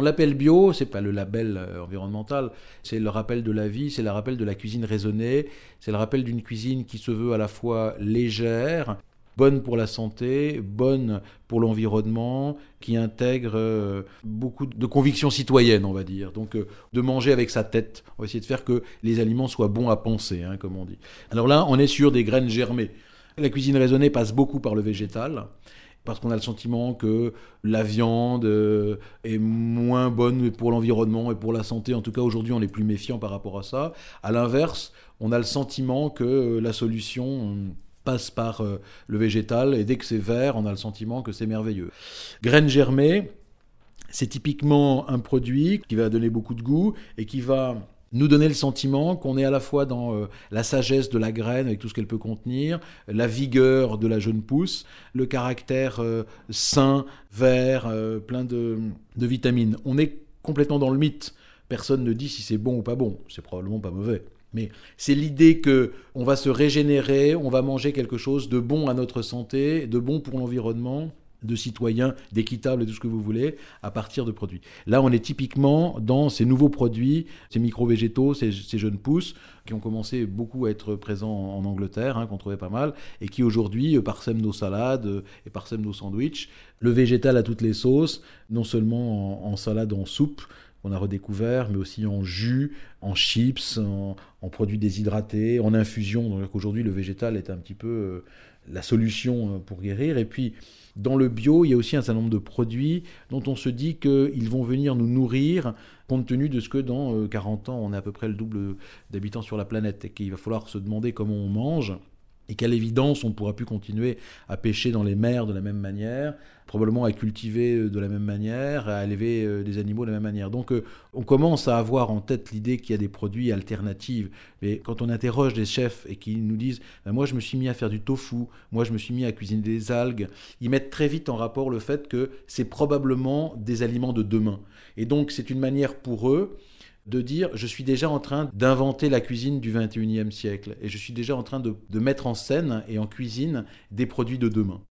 On l'appelle bio, c'est pas le label environnemental, c'est le rappel de la vie, c'est le rappel de la cuisine raisonnée, c'est le rappel d'une cuisine qui se veut à la fois légère, bonne pour la santé, bonne pour l'environnement, qui intègre beaucoup de convictions citoyennes, on va dire. Donc, de manger avec sa tête. On va essayer de faire que les aliments soient bons à penser, comme on dit. Alors là, on est sur des graines germées. La cuisine raisonnée passe beaucoup par le végétal, parce qu'on a le sentiment que la viande est moins bonne pour l'environnement et pour la santé. En tout cas, aujourd'hui, on est plus méfiant par rapport à ça. À l'inverse, on a le sentiment que la solution passe par le végétal, et dès que c'est vert, on a le sentiment que c'est merveilleux. Graines germées, c'est typiquement un produit qui va donner beaucoup de goût et qui va nous donner le sentiment qu'on est à la fois dans la sagesse de la graine avec tout ce qu'elle peut contenir, la vigueur de la jeune pousse, le caractère sain, vert, plein de vitamines. On est complètement dans le mythe. Personne ne dit si c'est bon ou pas bon. C'est probablement pas mauvais. Mais c'est l'idée qu'on va se régénérer, on va manger quelque chose de bon à notre santé, de bon pour l'environnement, de citoyen, d'équitable et tout ce que vous voulez, à partir de produits. Là, on est typiquement dans ces nouveaux produits, ces micro-végétaux, ces jeunes pousses, qui ont commencé beaucoup à être présents en Angleterre, qu'on trouvait pas mal, et qui aujourd'hui parsèment nos salades et parsèment nos sandwichs. Le végétal à toutes les sauces, non seulement en salade, en soupe, qu'on a redécouvert, mais aussi en jus, en chips, en produits déshydratés, en infusion. Donc aujourd'hui, le végétal est un petit peu la solution pour guérir. Et puis, dans le bio, il y a aussi un certain nombre de produits dont on se dit qu'ils vont venir nous nourrir, compte tenu de ce que dans 40 ans, on est à peu près le double d'habitants sur la planète, et qu'il va falloir se demander comment on mange. Et qu'à l'évidence, on ne pourra plus continuer à pêcher dans les mers de la même manière, probablement à cultiver de la même manière, à élever des animaux de la même manière. Donc on commence à avoir en tête l'idée qu'il y a des produits alternatifs. Mais quand on interroge des chefs et qu'ils nous disent « moi je me suis mis à faire du tofu, moi je me suis mis à cuisiner des algues », ils mettent très vite en rapport le fait que c'est probablement des aliments de demain. Et donc c'est une manière pour eux de dire je suis déjà en train d'inventer la cuisine du 21e siècle et je suis déjà en train de mettre en scène et en cuisine des produits de demain.